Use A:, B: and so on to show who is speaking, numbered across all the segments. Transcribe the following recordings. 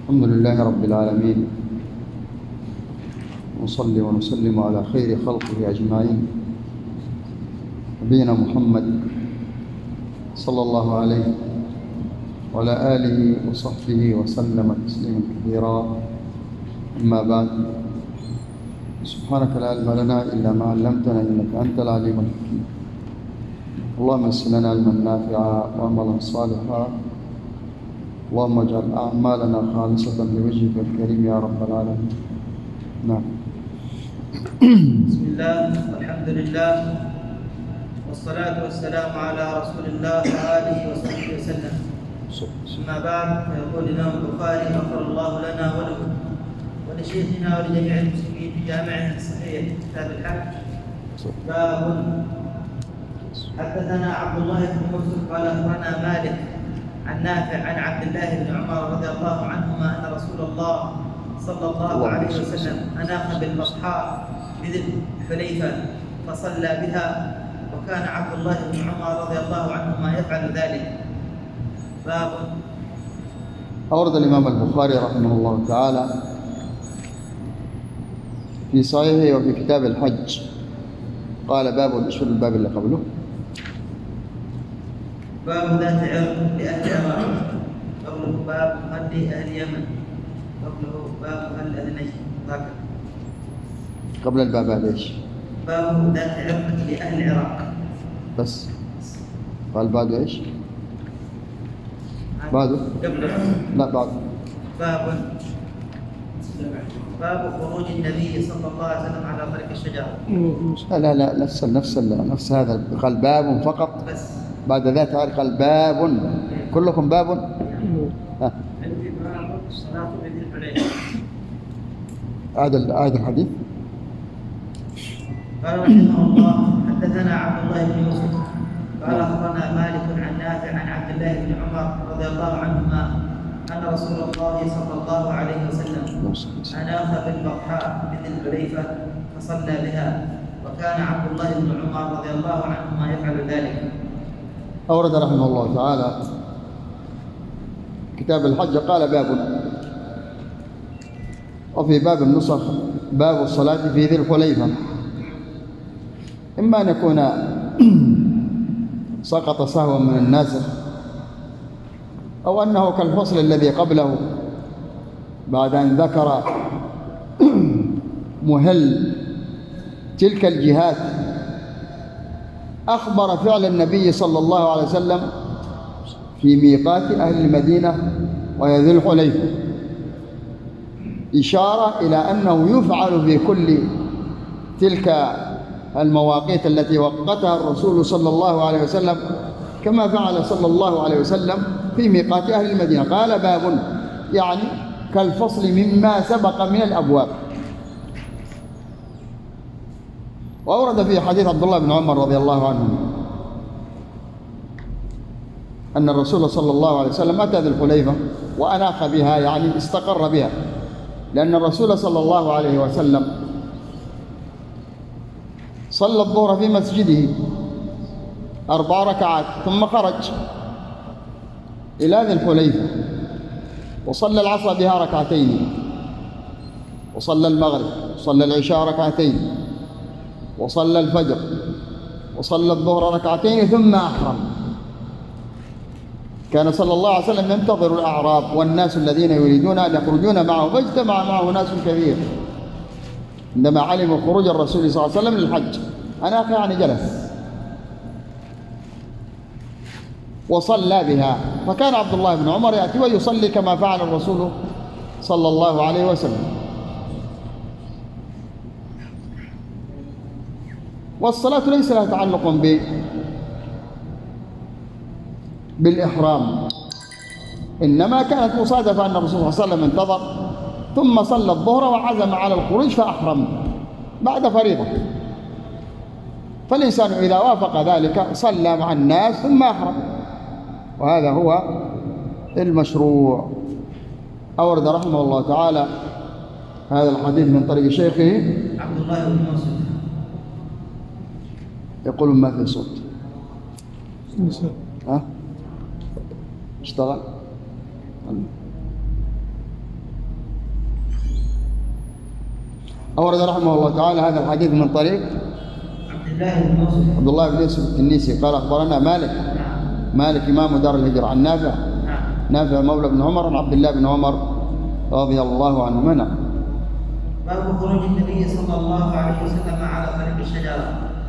A: الحمد لله رب العالمين، ونصلي ونسلم على خير خلقه أجمعين، نبينا محمد صلى الله عليه وعلى آله وصحبه وسلم تسليما كثيرا. أما بعد، سبحانك لا علم لنا إلا ما علمتنا إنك أنت العليم الحكيم. اللهم يسر لنا علما نافعا وعملا صالحا، اللهم اجعل أعمالنا خالصة لوجهك الكريم يا رب العالمين. نعم.
B: بسم الله والحمد لله والصلاة والسلام على رسول الله وآله وصحبه وسلم. أما بعد، فيقول الإمام البخاري غفر الله لنا وله ولشيخنا ولجميع المسلمين في جامعه الصحيح كتاب الحج. باب حدثنا عبد الله بن يوسف قال أخبرنا مالك عن نافع عن عبد الله بن عمر رضي الله عنهما أن رسول الله صلى الله عليه وسلم أناخ بالبطحاء بذي الحليفة فصلى بها، وكان عبد الله بن عمر رضي الله عنهما يفعل ذلك. باب.
A: أورد الإمام البخاري رحمه الله تعالى في صحيحه وفي كتاب الحج قال باب، اشهر الباب اللي قبله،
B: باب ذات عرق لأهل عراق، قبله باب هل أهل يمن، قبله باب هل أهل نجد. هكذا
A: قبل الباب هذا ايش؟
B: باب ذات عرق لأهل العراق
A: بس قال بعد ايش؟ بعده؟
B: قبله
A: لا بعد.
B: باب خروج النبي صلى الله عليه وسلم على طريق الشجرة.
A: لا نفس هذا، قال باب فقط بس. بعد ذات قال باب، كلكم باب.
B: عندي باب الصلاة بذي الحليفة.
A: عاد الحديث.
B: قال رحمه الله حدثنا عبد الله بن يوسف قال أخبرنا مالك عن نافع عن عبد الله بن عمر رضي الله عنهما أن رسول الله صلى الله عليه وسلم أناخ بالبطحاء بذي الحليفة فصلى بها، وكان عبد الله بن عمر رضي الله عنهما يفعل ذلك.
A: أورد رحمه الله تعالى كتاب الحج قال باب، وفي باب النسخ باب الصلاة في ذي الحليفة، إما أن يكون سقط سهوا من الناسخ، أو أنه كالفصل الذي قبله بعد أن ذكر مهل تلك الجهات أخبر فعل النبي صلى الله عليه وسلم في ميقات أهل المدينة وهي ذي الحليفة، إشارة إلى أنه يفعل في كل تلك المواقيت التي وقتها الرسول صلى الله عليه وسلم كما فعل صلى الله عليه وسلم في ميقات أهل المدينة. قال باب يعني كالفصل مما سبق من الأبواب. وأورد في حديث عبد الله بن عمر رضي الله عنه أن الرسول صلى الله عليه وسلم أتى ذي الحليفة وأناخ بها، يعني استقر بها، لأن الرسول صلى الله عليه وسلم صلى الظهر في مسجده 4 ركعات ثم خرج إلى ذي الحليفة وصلى العصر بها 2 ركعتين، وصلى المغرب، وصلى العشاء 2 ركعتين، وصلى الفجر، وصلى الظهر 2 ركعتين ثم أحرم. كان صلى الله عليه وسلم ينتظر الأعراب والناس الذين يريدون أن يخرجون معه، فاجتمع معه ناس كثير. عندما علموا خروج الرسول صلى الله عليه وسلم للحج أناخ، يعني جلس وصلى بها، فكان عبد الله بن عمر يأتي ويصلي كما فعل الرسول صلى الله عليه وسلم. والصلاة ليس لها تعلق بالإحرام، إنما كانت مصادفة أن الرسول صلى الله عليه وسلم انتظر ثم صلى الظهر وعزم على الخروج فأحرم بعد فريضة، فالإنسان إذا وافق ذلك صلى مع الناس ثم أحرم، وهذا هو المشروع. أورد رحمه الله تعالى هذا الحديث من طريق شيخه
B: عبد الله بن يوسف.
A: يقول ما في صوت. اشتغل أورد رحمه الله تعالى هذا الحديث من طريق عبد الله بن يوسف التنيسي قال أخبرنا مالك إمام دار الهجرة عن نافع مولى بن عمر عن عبد الله بن عمر رضي الله عنهما.
B: باب خروج النبي صلى الله عليه وسلم على طريق الشجرة.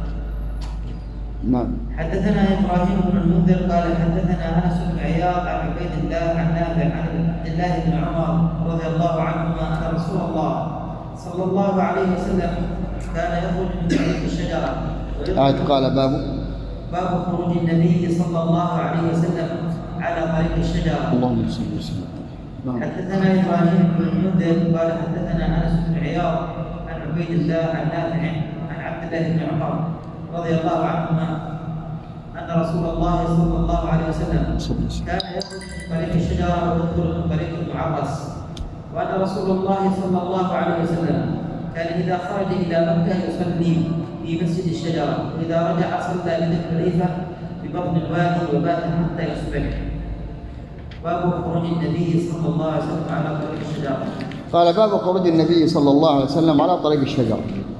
A: نعم.
B: حدثنا إبراهيم بن المنذر قال حدثنا أنس بن عياض عن عبيد الله عن نافع عن عبد الله بن عمر رضي الله عنهما أن رسول الله صلى الله عليه وسلم كان يخرج من طريق الشجرة.
A: قال
B: باب خروج النبي صلى الله عليه وسلم على طريق الشجرة.
A: اللهم صل وسلم.
B: حدثنا إبراهيم بن المنذر قال حدثنا أنس بن عياض عن عبيد الله عن نافع عن عبد الله بن عمر رضي الله عنهما أن رسول الله صلى الله عليه وسلم كان يخرج من طريق الشجرة ويدخل من طريق المعرس، وأن رسول الله صلى الله عليه وسلم كان إذا خرج إلى مكة يصلي في مسجد الشجرة، وإذا رجع صلى بذي الحليفة ببطن الوادي وبات حتى يصبح. باب خروج النبي صلى الله عليه وسلم على طريق الشجرة.
A: قال باب خروج النبي صلى الله عليه وسلم على طريق الشجرة،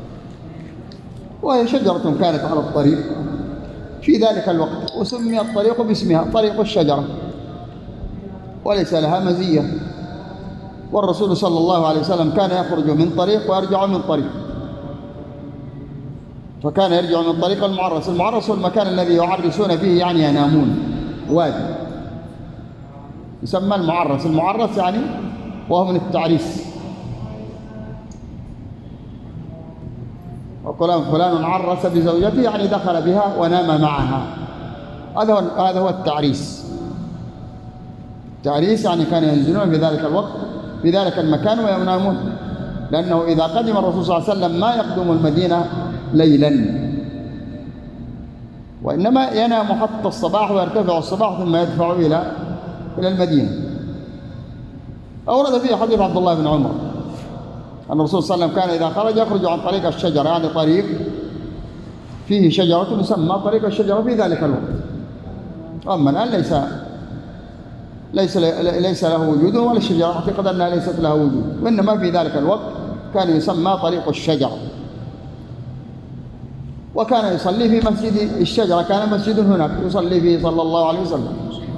A: وهي شجرة كانت على الطريق في ذلك الوقت، وسمي الطريق باسمها طريق الشجرة، وليس لها مزية. والرسول صلى الله عليه وسلم كان يخرج من طريق ويرجع من طريق، فكان يرجع من طريق المعرس. المعرس هو المكان الذي يعرسون فيه، يعني ينامون، وادي يسمى المعرس. المعرس يعني وهو من التعريس، وقال فلان عرس بزوجته يعني دخل بها ونام معها. هذا هو التعريس. التعريس يعني كانوا ينزلون في ذلك الوقت في ذلك المكان وينامون، لأنه إذا قدم الرسول صلى الله عليه وسلم ما يقدم المدينة ليلا، وإنما ينام حتى الصباح ويرتفع الصباح ثم يدفع إلى المدينة. أورد فيه حديث عبد الله بن عمر أن الرسول صلى الله عليه وسلم كان إذا خرج يخرج عن طريق الشجرة، يعني طريق فيه شجرة يسمى طريق الشجرة في ذلك الوقت. أما الآن ليس له وجود، ولا الشجرة اعتقد أنها ليست لها وجود، وإنما في ذلك الوقت كان يسمى طريق الشجرة. وكان يصلي في مسجد الشجرة، كان مسجد هناك يصلي فيه صلى الله عليه وسلم،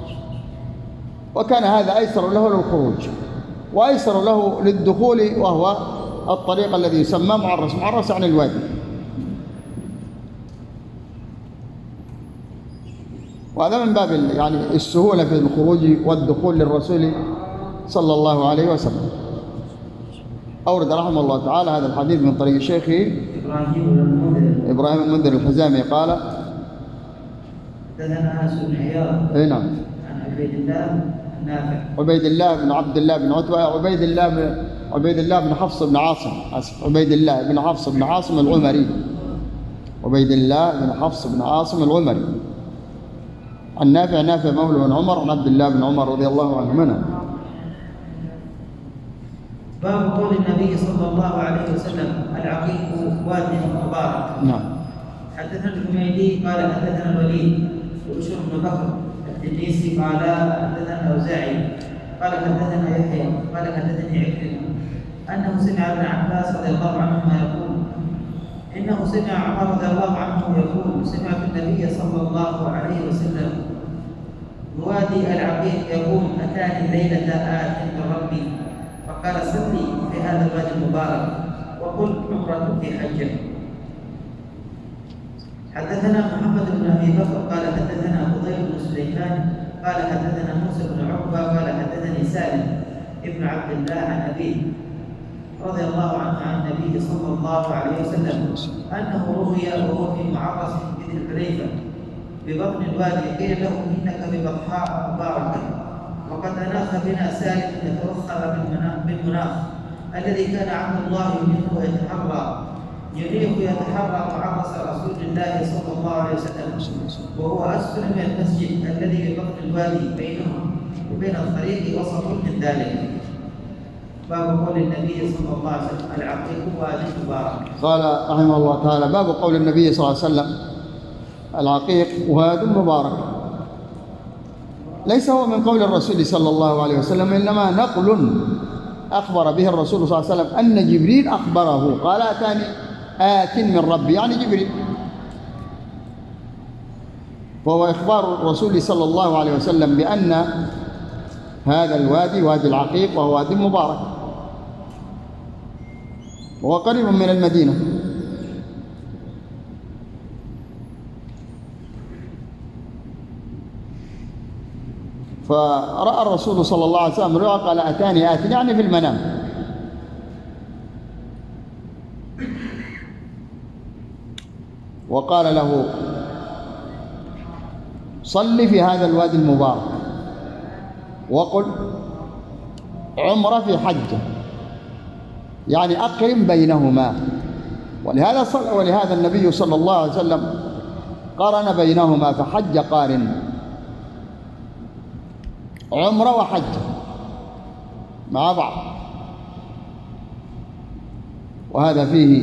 A: وكان هذا أيسر له للخروج وأيسر له للدخول، وهو الطريق الذي يسمى معرس. معرس يعني الوادي. وهذا من باب يعني السهولة في الخروج والدخول للرسول صلى الله عليه وسلم. أورد رحمه الله تعالى هذا الحديث من طريق شيخه إبراهيم المنذر الحزامي قال
B: حدثنا أنس بن عياض
A: نعم
B: عن عبيد الله نافع
A: عبيد الله بن عبد الله بن عتبة عبيد الله بن حفص بن عاصم عبيد الله بن حفص بن عاصم العمري عبيد الله بن حفص بن عاصم العمري عن نافع مولى بن عمر عن عبد الله بن عمر رضي الله عنهما.
B: باب قول النبي صلى الله عليه وسلم العقيق وادي مبارك.
A: نعم.
B: حدثنا الحميدي قال حدثنا الوليد وبشر بن بكر التنيسي قال حدثنا الاوزاعي قال حدثنا يحيى قال حدثني عكرمة انه سمع ابن عباس رضي الله عنهما يقول انه سمع عمر رضي الله عنه يقول سمعت النبي صلى الله عليه وسلم بوادي العقيق يقول اتاني الليله آت من ربي فقال صلي في هذا الوادي المبارك وقل عمرة في حجه. حدثنا محمد بن ابي بكر قال حدثنا فضيل بن سليمان قال حدثنا موسى بن عقبه قال حدثني سالم ابن عبد الله عن ابيه رضي الله عنه عن النبي صلى الله عليه وسلم انه رؤي وهو في معرس بذي الحليفه ببطن الوادي قيل له انك ببطحاء مباركه وقد اناخ بنا سالم يتوخر بالمناخ الذي كان عبد الله يريح يتحرى معرس رسول الله صلى الله عليه وسلم وهو اسفل من المسجد الذي ببطن الوادي بينهم وبين الطريق وسط من ذلك. باب قول النبي صلى الله عليه وسلم العقيق وادي مبارك.
A: قال رحمه الله تعالى باب قول النبي صلى الله عليه وسلم العقيق واد مبارك. ليس هو من قول الرسول صلى الله عليه وسلم، إنما نقل أخبر به الرسول صلى الله عليه وسلم أن جبريل أخبره قال أتاني آت من ربي، يعني جبريل. وهو إخبار الرسول صلى الله عليه وسلم بأن هذا الوادي وادي العقيق وهو وادي مبارك وهو قريب من المدينة. فرأى الرسول صلى الله عليه وسلم رؤيا قال أتاني آت، يعني في المنام. وقال له صل في هذا الوادي المبارك وقل عمرة في حجة، يعني أقرن بينهما. ولهذا النبي صلى الله عليه وسلم قارن بينهما فحج قارن، عمرة وحجة مع بعض. وهذا فيه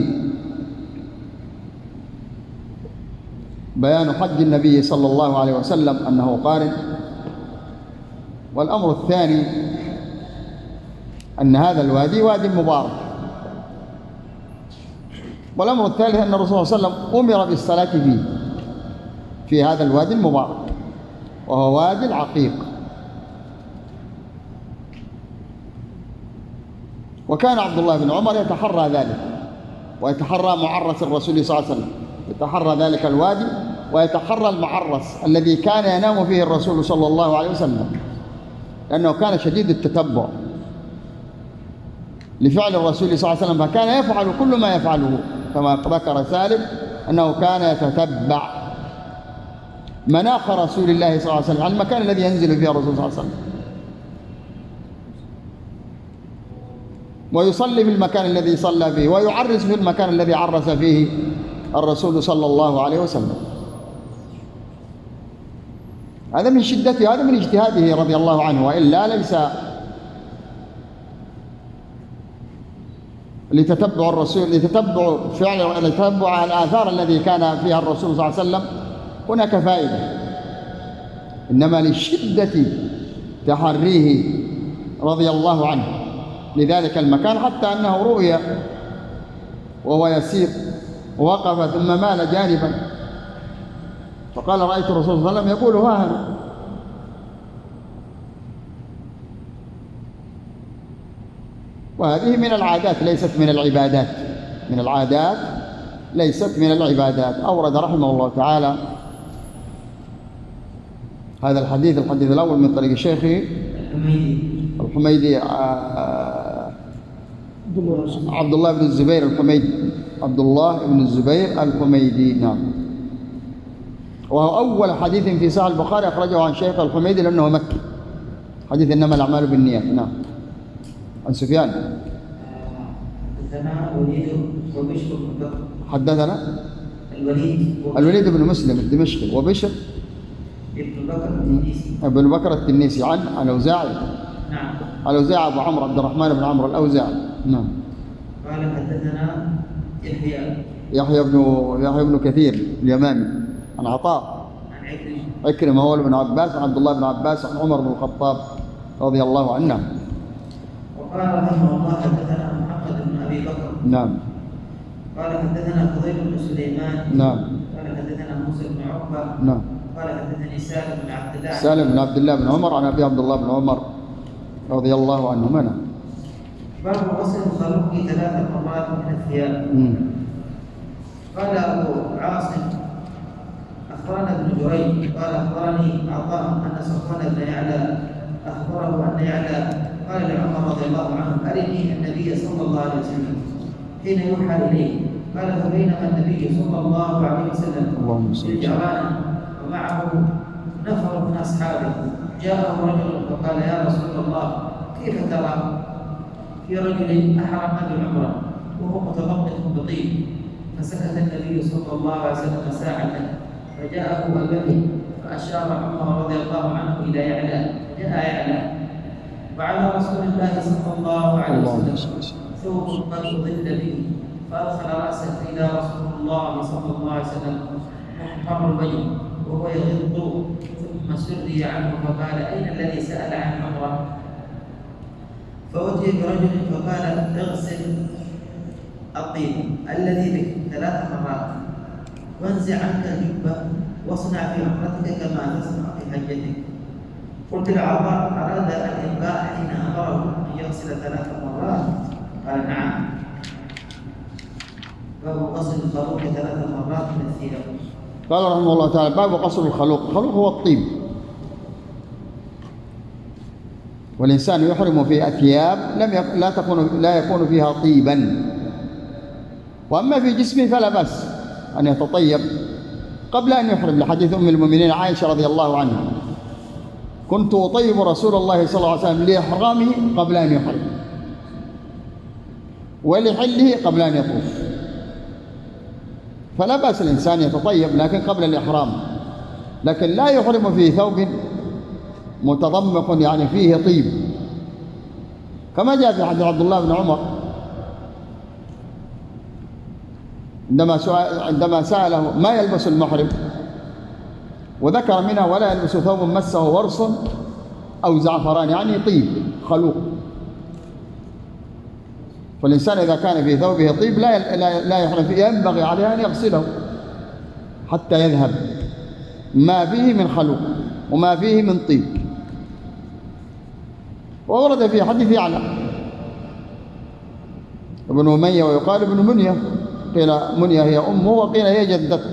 A: بيان حج النبي صلى الله عليه وسلم أنه قارن. والأمر الثاني أن هذا الوادي وادي مبارك. والأمر الثالث أن الرسول صلى الله عليه وسلم أمر بالصلاة فيه في هذا الوادي المبارك وهو وادي العقيق. وكان عبد الله بن عمر يتحرى ذلك ويتحرى معرس الرسول صلى الله عليه وسلم، يتحرى ذلك الوادي ويتحرى المعرس الذي كان ينام فيه الرسول صلى الله عليه وسلم، لأنه كان شديد التتبع لفعل الرسول صلى الله عليه وسلم، فكان يفعل كل ما يفعله، كما ذكر سالم أنه كان يتتبع مناخ رسول الله صلى الله عليه وسلم عن المكان الذي ينزل فيه الرسول صلى الله عليه وسلم، ويصلي في المكان الذي صلى فيه ويعرس في المكان الذي عرس فيه الرسول صلى الله عليه وسلم. هذا من شدته، هذا من اجتهاده رضي الله عنه، وإلا ليس لتتبع الرسول، لتتبع الآثار الذي كان فيها الرسول صلى الله عليه وسلم هناك فائدة، إنما لشدة تحريه رضي الله عنه لذلك المكان، حتى أنه رؤي وهو يسير ووقف ثم مال جانبا فقال رأيت الرسول صلى الله عليه وسلم يقول ها هنا. وهذه من العادات ليست من العبادات، من العادات ليست من العبادات. أورد رحمه الله تعالى هذا الحديث الأول من طريق شيخه الحميدي عبد الله بن الزبير الحميدي، عبد الله بن الزبير الحميدي، نعم. وهو أول حديث في صحيح البخاري أخرجه عن شيخ الحميدي لأنه مكي، حديث إنما الأعمال بالنيات. نعم. عن سفيان
B: حدثنا الوليد وبشر بن بكر،
A: حدثنا الوليد بن مسلم الدمشقي وبشر ابن بكر التنيسي عن الأوزاعي.
B: نعم.
A: الأوزاعي أبو عمرو عبد الرحمن بن عمرو الأوزاعي. نعم.
B: قال حدثنا
A: يحيى بن كثير اليمامي عن عطاء
B: عن
A: عكرمة مولى بن عباس عن عبد الله بن عباس عن عمر بن الخطاب رضي الله عنه.
B: وقال رحمه الله حدثنا محمد بن أبي بكر.
A: نعم.
B: قال حدثنا فضيل بن سليمان.
A: نعم.
B: قال حدثنا موسى بن عقبة.
A: نعم.
B: قال حدثني
A: سالم بن عبد الله بن عمر عن أبي عبد الله بن عمر رضي الله عنهما. نعم.
B: باب غسل الخلوق 3 مرات من الثياب. قال أبو عاصم أخبرنا ابن جريج قال أخبرني عطاء أن صفوان بن يعلى أخبره أن يعلى قال لعمر رضي الله عنه أرني النبي صلى الله عليه وسلم حين يوحى إليه. قال فبينما النبي صلى الله عليه وسلم في جعران ومعه نفر من أصحابه جاءه رجل فقال يا رسول الله كيف ترى في رجل أحرم بالعمرة وهو متضمن بطيب؟ فسكت النبي صلى الله عليه وسلم ساعة فجاءه الوحي فأشار عمر رضي الله عنه إلى يعلى جاء يعلى وعلى رسول الله صلى الله عليه وسلم ثوب قد ظل به فأدخل رأسه إلى رسول الله صلى الله عليه وسلم محمر الوجه وهو يغض ثم سري عنه فقال أين الذي سأل عن عمره؟ فأتي برجل فقال اغسل الطيب الذي بك 3 مرات وانزع عنك الجبة واصنع في عمرتك كما تصنع في حجتك. قلت لعمر أراد الإنقاء حين أمره أن يغسل 3 مرات؟ قال نعم. باب غسل الخلوق 3 مرات من الثياب.
A: قال رحمه الله تعالى: باب غسل الخلوق. الخلوق هو الطيب، والإنسان يحرم في أثياب لا يكون فيها طيبا، وأما في جسمه فلا بأس أن يتطيب قبل أن يحرم، لحديث أم المؤمنين عائشة رضي الله عنها: كنت أطيب رسول الله صلى الله عليه وسلم لإحرامه قبل أن يحرم، ولحله قبل أن يطوف. فلا بأس الإنسان يتطيب لكن قبل الإحرام، لكن لا يحرم في ثوب متضمق يعني فيه طيب، كما جاء في حديث عبد الله بن عمر عندما سأله ما يلبس المحرم، وذكر منها: ولا يلبس ثوب مسه ورص أو زعفران، يعني طيب خلوق. فالإنسان إذا كان في ثوبه طيب لا يحرم فيه، ينبغي عليه أن يغسله حتى يذهب ما فيه من خلوق وما فيه من طيب. وورد في حديث يعلى ابن أمية ويقال ابن منية، قيل منية هي أمه وقيل هي جدته،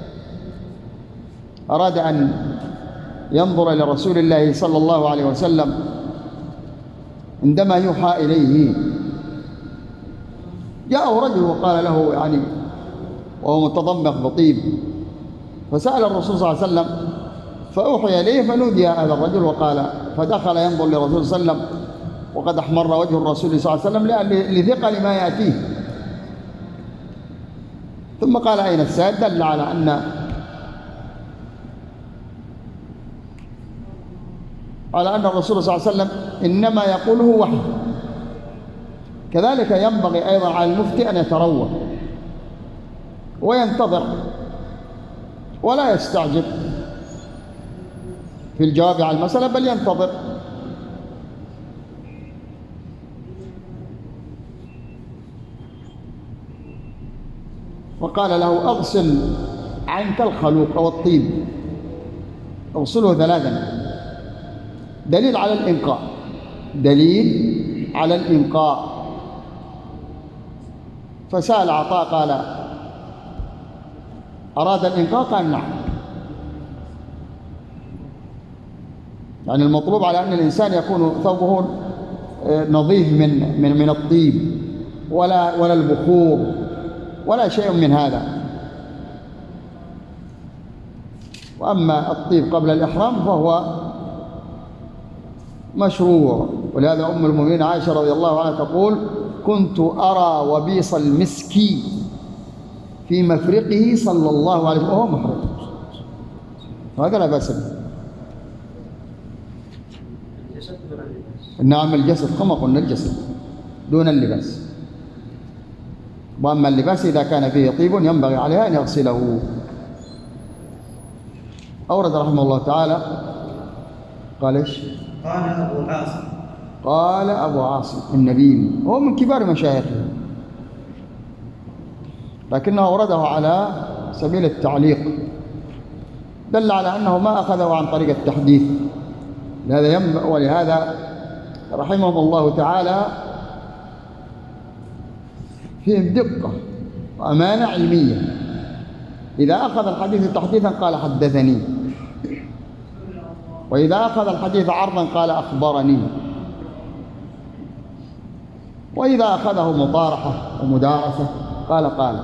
A: أراد أن ينظر إلى رسول الله صلى الله عليه وسلم عندما يوحى إليه. جاءه رجل وقال له يعني وهو متضمق بطيب، فسأل الرسول صلى الله عليه وسلم فأوحي إليه فنودي هذا الرجل، وقال فدخل ينظر للرسول صلى الله عليه وسلم وقد أحمر وجه الرسول صلى الله عليه وسلم لثقل ما يأتيه، ثم قال: أين السائل؟ دل على أن الرسول صلى الله عليه وسلم إنما يقوله وحي. كذلك ينبغي أيضا على المفتي أن يتروى وينتظر ولا يستعجل في الجواب على المسألة، بل ينتظر. وقال له: أغسل عنك الخلوق أو الطيب، اغسله 3. دليل على الإنقاء، دليل على الإنقاء. فسأل عطاء قال: أراد الإنقاء؟ قال نعم. يعني المطلوب على أن الإنسان يكون ثوبه نظيف من الطيب ولا البخور ولا شيء من هذا. وأما الطيب قبل الإحرام فهو مشروع، ولهذا أم المؤمنين عائشة رضي الله عنها تقول: كنت أرى وبيص المسك في مفرقه صلى الله عليه وسلم وهو محرم. هذا لا بأس به. نعم، الجسد كما قلنا، الجسد دون اللباس. وأما اللباس إذا كان فيه طيب ينبغي عليه أن يغسله. أورد رحمه الله تعالى قال إيش؟ قال أبو عاصم النبيل، هو من كبار مشايخه، لكنه أورده على سبيل التعليق، دل على أنه ما أخذه عن طريق التحديث. ولهذا رحمهم الله تعالى فيهم دقة وأمانة علمية. إذا أخذ الحديث تحديثا قال حدثني، وإذا أخذ الحديث عرضا قال أخبرني، وإذا أخذه مطارحة ومدارسة قال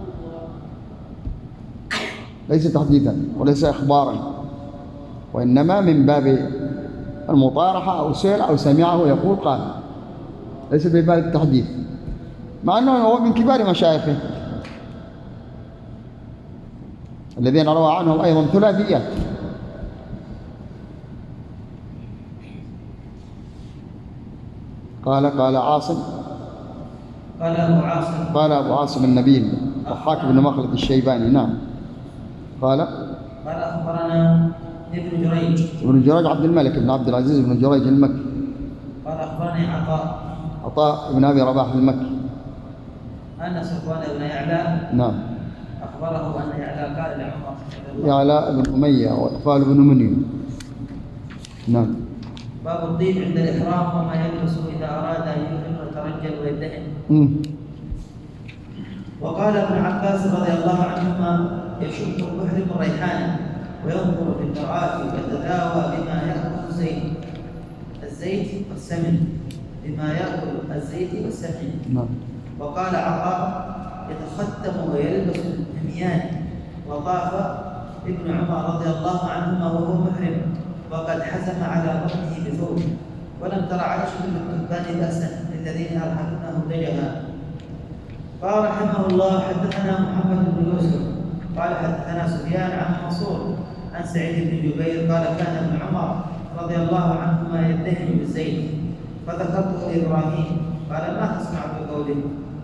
A: ليس تحديثا وليس إخبارا، وإنما من باب المطارحة أو سئل أو سمعه يقول قال، ليس بباب التحديث، مع أنه هو من كبار مشايخه الذين روى عنهم أيضا ثلاثيات. قال عاصم، قال أبو عاصم النبيل ضحاك بن مخلد الشيباني. نعم. قال
B: أخبرنا ابن جريج
A: عبد الملك بن عبد العزيز بن جريج المكي.
B: قال أخبرنا أخبرني
A: عطاء بن أبي رباح المكي
B: أن صفوان بن يعلى
A: نعم
B: أخبره أن يعلى قال لعمر
A: يعلى بن أمية وإقبال بن مني. نعم.
B: باب الطيب عند الإحرام وما يلبس إذا أراد أن يحرم ويترجل ويدهن. وقال ابن عباس رضي الله عنهما يشق المحرم ريحانا وينظر في المرآة ويتداوى بما يأكل الزيت والسمن بما يأكل الزيت والسمن. وقال عطاء يتختم ويلبس الحميان. وطاف ابن عمر رضي الله عنهما وهو محرم وقد حزم على بطنه بثوب ولم تر عائشة بالكتبان بأسا للذين أرهقونه دجها. قال رحمه الله حدثنا محمد بن يوسف قال حدثنا سفيان عن منصور عن سعيد بن جبير قال كان ابن عمر رضي الله عنهما يدهن بالزيت فذكرته لإبراهيم قال ما تسمع بقوله.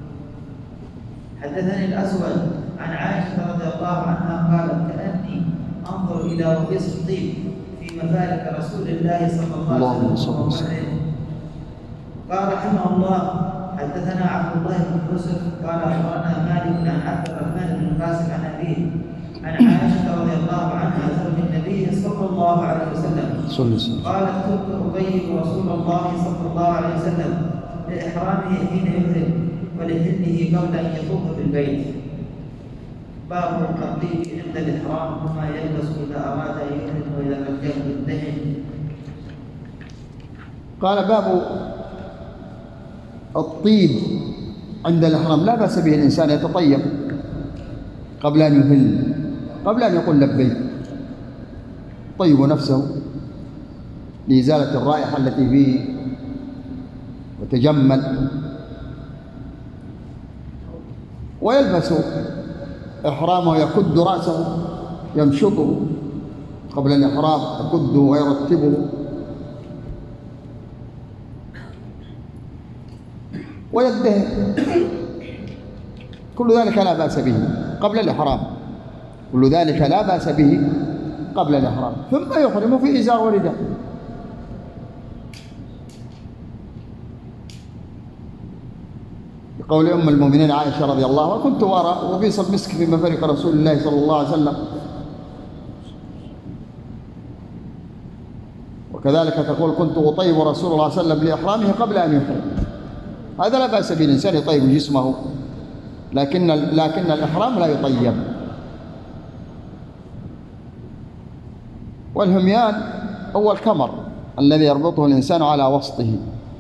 B: حدثني الأسود عن عائشة رضي الله عنها قالت كأني أنظر إلى وبيص الطيب في مفارق رسول الله صلى الله عليه وسلم. قال رحمه الله حدثنا عبد الله بن يوسف قال أخبرنا مالك عن عبد الرحمن بن القاسم عن أبيه عن عائشة رضي الله عنها زوج النبي صلى الله عليه وسلم قالت كنت أبين رسول الله صلى الله عليه وسلم لإحرامه حين يحرم ولحله قبل أن يطوف بالبيت. باب الطيب عند الإحرام وما يلبس إذا أراد أن يحرم وإذا رجع بالدهن.
A: قال باب الطيب عند الإحرام لا بأس به الإنسان يتطيب قبل أن يهل قبل أن يقول لبيك طيب نفسه لإزالة الرائحة التي فيه وتجمل ويلبس إحرامه يكد رأسه يمشطه قبل الإحرام يكده ويرتبه ويدهن كل ذلك لا بأس به قبل الإحرام كل ذلك لا بأس به قبل الإحرام ثم يحرم في إزار ورداء. بقول أم المؤمنين عائشة رضي الله عنها كنت أرى وبيص المسك في مفارق رسول الله صلى الله عليه وسلم. وكذلك تقول كنت أطيب رسول الله صلى الله عليه وسلم لإحرامه قبل أن يحرم. هذا لا بأس به الإنسان يطيب جسمه لكن الإحرام لا يطيب. والهميان هو الكمر الذي يربطه الإنسان على وسطه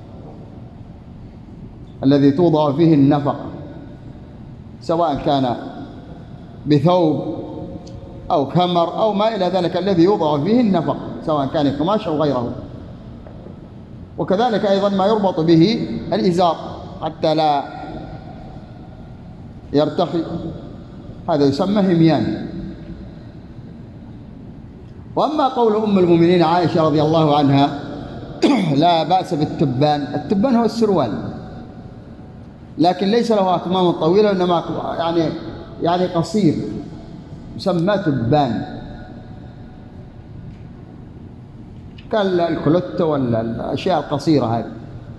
A: الذي توضع فيه النفق سواء كان بثوب أو كمر أو ما إلى ذلك الذي يوضع فيه النفق سواء كان قماش أو غيره. وكذلك أيضا ما يربط به الإزار حتى لا يرتخي هذا يسمى هميان. وأما قول أم المؤمنين عائشة رضي الله عنها لا بأس بالتبان. التبان هو السروال لكن ليس له أكمام طويلة إنما يعني قصير يسمى تبان كالكلوت والأشياء القصيرة هذه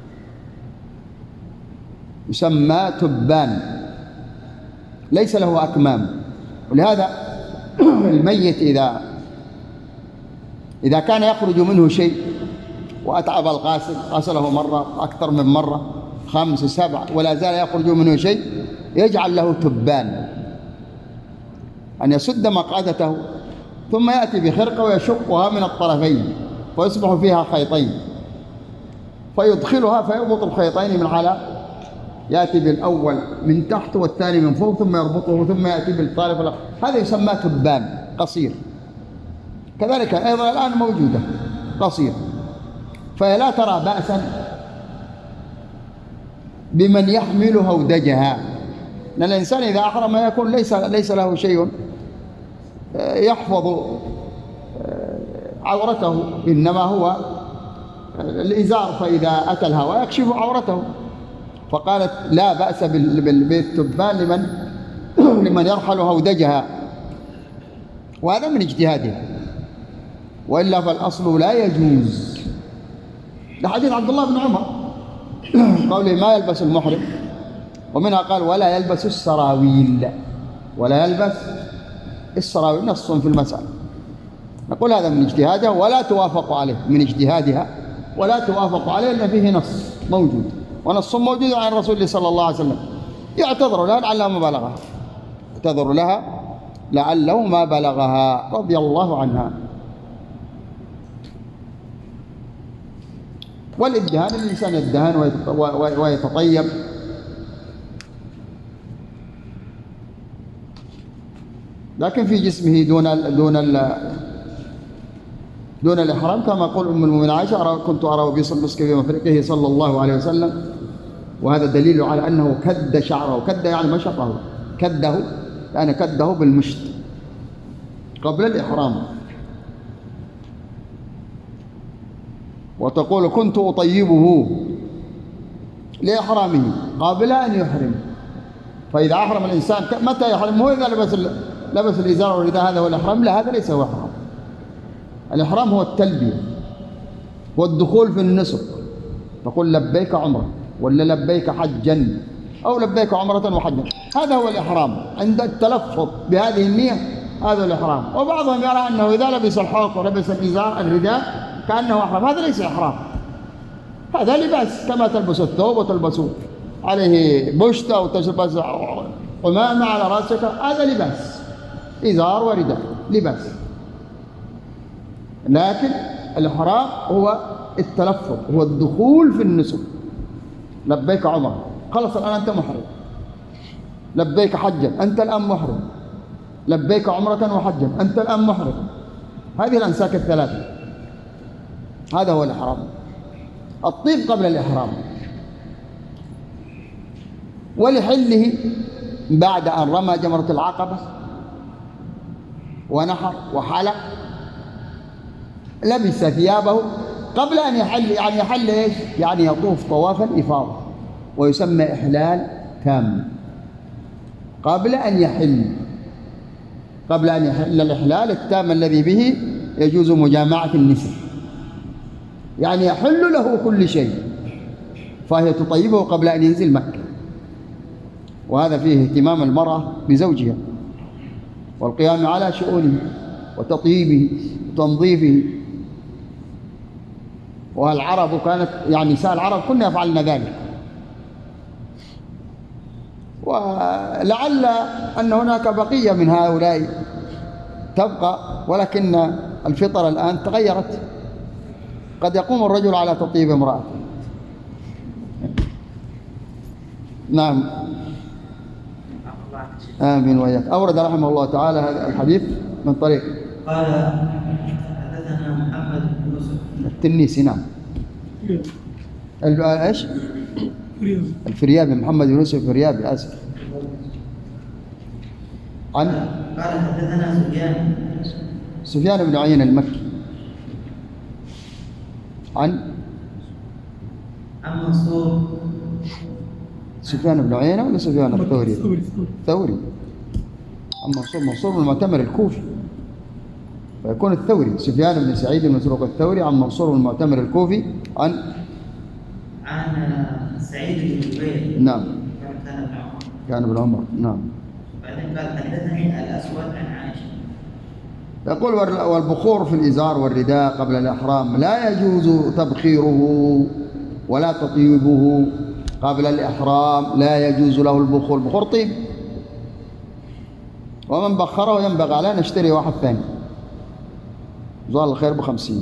A: يسمى تبان ليس له أكمام. ولهذا الميت إذا كان يخرج منه شيء وأتعب الغاسل غسله مرة أكثر من مرة 5 7 ولا زال يخرج منه شيء يجعل له تبان أن يسد مقعدته ثم يأتي بخرقة ويشقها من الطرفين فيصبح فيها خيطين فيدخلها فيربط الخيطين من على يأتي بالأول من تحت والثاني من فوق ثم يربطه ثم يأتي بالطرف هذا يسمى تبان قصير. كذلك أيضا الآن موجودة قصير فلا ترى بأسا بمن يحمل هودجها لأن الإنسان إذا أحرم يكون ليس له شيء يحفظ عورته إنما هو الإزار فإذا أتى الهواء يكشف عورته. فقالت لا بأس بالتبان لمن يرحل هودجها وهذا من اجتهادها وإلا فالأصل لا يجوز. لحديث عبد الله بن عمر قوله ما يلبس المحرم، ومنها قال ولا يلبس السراويل، ولا يلبس السراويل، نص في المسألة. نقول هذا من اجتهادها ولا توافق عليه، من اجتهادها ولا توافق عليه لأن فيه نص موجود، ونص موجود عن الرسول صلى الله عليه وسلم. يعتذر لها لعله ما بلغها، يعتذر لها لعله ما بلغها رضي الله عنها. والإدهان الإنسان يدهن ويتطيب، لكن في جسمه دون الإحرام، كما قول أم المؤمنين عائشة كنت أرى وبيص المسك في مفرقه صلى الله عليه وسلم، وهذا دليل على أنه كد شعره، كد يعني مشطه، كده يعني كده بالمشط قبل الإحرام. وتقول كنت أطيبه لإحرامه قبل أن يحرم. فإذا أحرم الإنسان متى يحرم؟ هو إذا لبس الإزار والرداء، هذا هو الإحرام؟ لا، هذا ليس هو إحرام. الإحرام هو التلبية والدخول في النسك، تقول لبيك عمرة ولا لبيك حجا أو لبيك عمرة وحجا، هذا هو الإحرام. عند التلفظ بهذه النية هذا الإحرام. وبعضهم يرى أنه إذا لبس الحوض ولبس الإزار الرداء كأنه أحرم، هذا ليس إحرام، هذا لباس كما تلبس الثوب وتلبس عليه بشت أو تلبس قمامة على رأسك، هذا لباس، إزار ورداء لباس. لكن الإحرام هو التلفظ، هو الدخول في النسك. لبيك عمر، خلص الآن أنت محرم. لبيك حجا، أنت الآن محرم. لبيك عمرة وحجا، أنت الآن محرم. هذه الأنساك الثلاثة، هذا هو الإحرام. الطيب قبل الإحرام، ولحله بعد أن رمى جمرة العقبة ونحر وحلق، لبس ثيابه قبل أن يحل. يعني يحل إيش؟ يعني يطوف طواف الإفاضة، ويسمى إحلال تام قبل أن يحل، قبل أن يحل الإحلال التام الذي به يجوز مجامعة النساء، يعني يحل له كل شيء، فهي تطيبه قبل أن ينزل مكة. وهذا فيه اهتمام المرأة بزوجها والقيام على شؤونه وتطيبه وتنظيفه. والعرب كانت يعني نساء العرب كنا يفعلن ذلك. ولعل أن هناك بقية من هؤلاء تبقى، ولكن الفطر الآن تغيرت، قد يقوم الرجل على تطيب امرأته. نعم، آمين وإياك. أورد رحمه الله تعالى هذا الحديث من طريق
B: قال حدثنا محمد بن يوسف
A: التنيسي. نعم، ايش؟ الفريابي، محمد بن يوسف الفريابي، آسف. عن
B: قال حدثنا
A: سفيان بن عيينة المكي عن
B: منصور.
A: سفيان بن عيينة ولا سفيان الثوري؟ الثوري. عن منصور بن المعتمر الكوفي، فيكون الثوري سفيان بن سعيد بن مسروق الثوري عن منصور بن المعتمر الكوفي عن
B: سعيد بن جبير.
A: نعم،
B: كان
A: ابن عمر. نعم.
B: بعدين قال حدثني الأسود عن عائشة.
A: يقول والبخور في الإزار والرداء قبل الإحرام لا يجوز تبخيره ولا تطيبه قبل الإحرام، لا يجوز له البخور. البخور طيب، ومن بخره ينبغي عليه نشتري واحد ثاني، جزاه الخير ب50.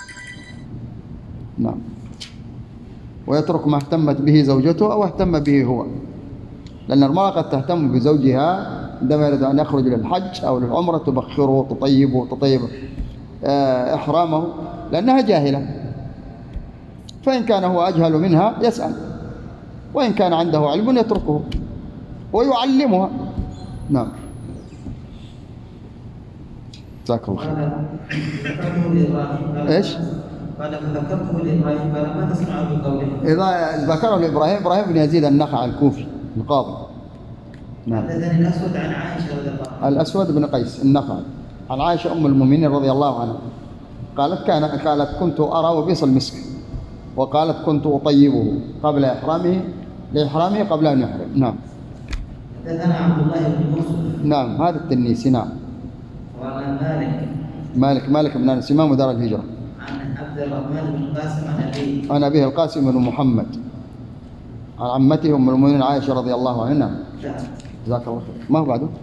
A: نعم، ويترك ما اهتمت به زوجته أو اهتم به هو، لأن المرأة قد تهتم بزوجها عندما يريد أن يخرج للحج أو للعمرة، تبخره تطيبه تطيب إحرامه لأنها جاهلة. فإن كان هو أجهل منها يسأل، وإن كان عنده علم يتركه ويعلمها. نعم، جزاك الله خير. ايش؟
B: قال فذكرته لإبراهيم قال ما تسمع بقوله؟
A: إذا ذكره لإبراهيم، إبراهيم بن يزيد النخعي الكوفي القاضي. نعم.
B: حدثني الأسود عن عائشة رضي الله عنها.
A: الأسود بن قيس النخعي عن عائشة أم المؤمنين رضي الله عنها قالت كنت أرى وبيص المسك وقالت كنت أطيبه قبل لإحرامه قبل أن يحرم. نعم.
B: حدثنا عبد الله بن يوسف.
A: نعم هذا التنيسي. نعم.
B: وعن
A: مالك بن أنس إمام دار الهجرة.
B: عن عبد الرحمن بن القاسم عن أبيه.
A: عن أبيه القاسم بن محمد عن عمته أم المؤمنين عائشة رضي الله عنها. جزاك الله خير. ما هو بعده؟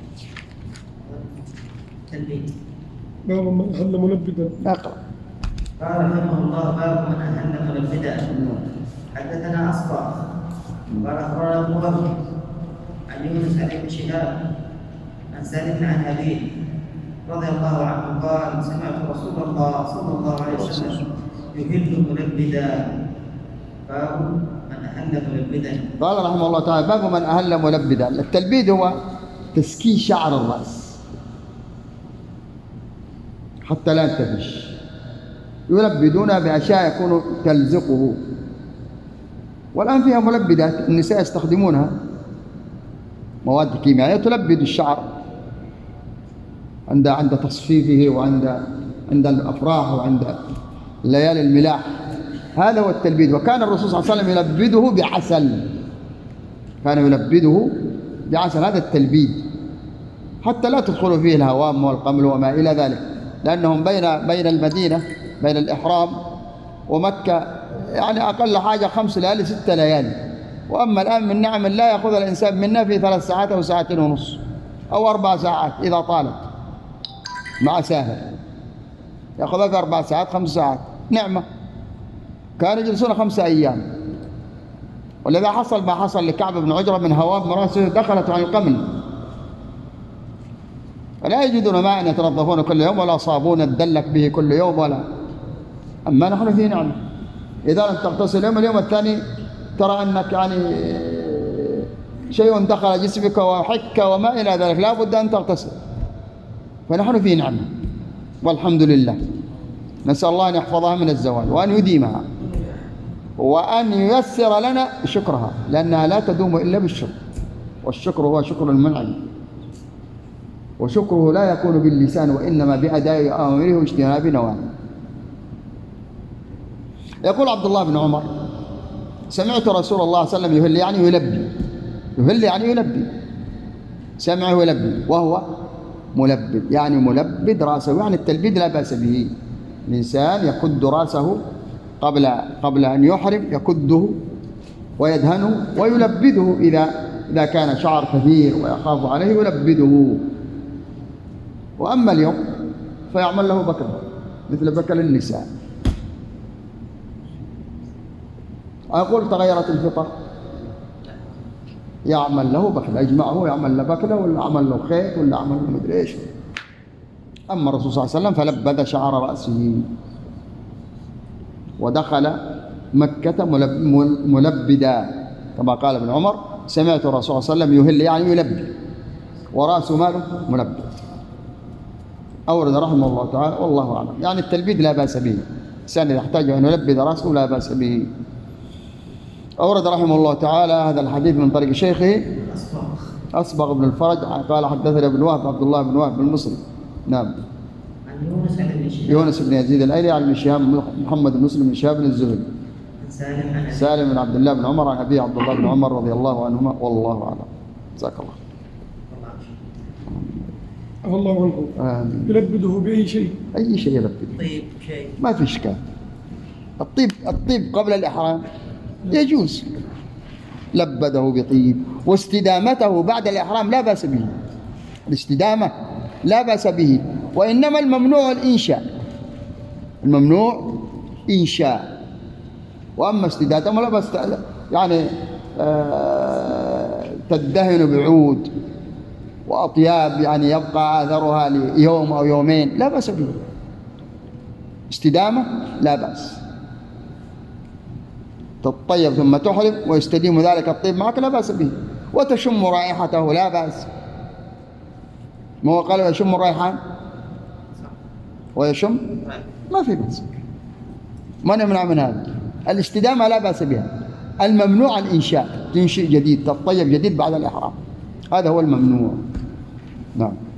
B: تلبيد.
C: باب من أهل ملبدا.
A: اقرأ.
B: قال رحمه الله باب من أهل ملبدا. حدثنا أصبغ قال أخبرنا أبو بكر عن يونس عن ابن شهاب عن سالم عن أبيه رضي الله عنه قال سمعت رسول الله صلى الله عليه وسلم يهل ملبدا. باب من أهل ملبدا.
A: قال رحمه الله تعالى باب من أهل ملبدا. التلبيد هو تسكين شعر الرأس حتى لا ينتفش. يلبدون بأشياء يكون تلزقه، والآن فيها ملبدات النساء يستخدمونها، مواد كيميائية تلبد الشعر عند تصفيفه وعند الأفراح وعند ليالي الملاح. هذا هو التلبيد. وكان الرسول صلى الله عليه وسلم يلبده بعسل، كان يلبده بعسل. هذا التلبيد حتى لا تدخل فيه الهوام والقمل وما إلى ذلك، لأنهم بين المدينة بين الإحرام ومكة يعني أقل حاجة 5 ليالي 6 ليالي. وأما الآن من نعم لا يأخذ الإنسان منا في 3 ساعات أو 2.5 ساعات أو 4 ساعات إذا طالت مع ساهر، يأخذها في 4 ساعات 5 ساعات نعمة. كانوا يجلسون 5 أيام. ولذا حصل ما حصل لكعب بن عجرة من هوام مراسه دخلت عن القمل، ولا يجدون ماء يتنظفون كل يوم ولا صابون يدلك به كل يوم ولا. أما نحن في نعمة، إذا لم تغتسل اليوم الثاني ترى أنك يعني شيء دخل جسمك وحك وما إلى ذلك، لا بد أن تغتسل. فنحن في نعمة والحمد لله. نسأل الله أن يحفظها من الزوال وأن يديمها وأن ييسر لنا شكرها، لأنها لا تدوم إلا بالشكر، والشكر هو شكر المنعم، وشكره لا يكون باللسان وإنما بأداء أوامره واجتناب نواهيه. يقول عبد الله بن عمر سمعت رسول الله صلى الله عليه وسلم يهل يعني يلبي، يهل يعني يلبي، سمعه يلبي وهو ملبد يعني ملبد رأسه، يعني التلبيد لا بأس به. الإنسان يكد رأسه قبل أن يحرم، يكده ويدهنه ويلبده إذا كان شعر كثير ويخاف عليه يلبده. وأما اليوم فيعمل له بكر مثل بكر النساء. أقول تغيرت الفطر يعمل له بكر، أجمعه يعمل له بكر ولا عمل له خيط ولا عمل له مدري إيش. أما الرسول صلى الله عليه وسلم فلبد شعر رأسه ودخل مكة ملبدا كما قال ابن عمر سمعت الرسول صلى الله عليه وسلم يهل يعني يلبي ورأسه ماله ملبد. أورد رحمه الله تعالى والله أعلم. يعني التلبيد لا بأس به، الإنسان إذا احتاج أن يلبد رأسه لا بأس به. أورد رحمه الله تعالى هذا الحديث من طريق شيخه أصبغ بن الفرج قال حدثنا ابن وهب عبد الله بن وهب المصري. نعم.
B: عن
A: يونس بن يزيد الأيلي عن ابن شهاب محمد بن مسلم بن شهاب الزهري. سالم بن عبد الله بن عمر عن أبي عبد الله بن عمر رضي الله عنهما والله أعلم. جزاك الله.
C: الله عنه. يلبده بأي شيء.
A: أي شيء يلبده.
B: طيب شيء.
A: ما في إشكال. الطيب قبل الإحرام يجوز، لبده بطيب، واستدامته بعد الإحرام لا بأس به. الاستدامة لا بأس به، وإنما الممنوع الإنشاء، الممنوع إنشاء. وأما استدامته لا بأس يعني تدهن بعود وأطياب يعني يبقى أثرها ليوم أو يومين لا بأس به. استدامة لا بأس، تطيب ثم تحرم ويستديم ذلك الطيب معك لا بأس به، وتشم رائحته لا بأس. ما هو قال يشم الريحان ويشم ما في بأس، ما نمنع من هذا. الاستدامة لا بأس بها، الممنوع الإنشاء، تنشئ جديد، تطيب جديد بعد الإحرام، هذا هو الممنوع. نعم.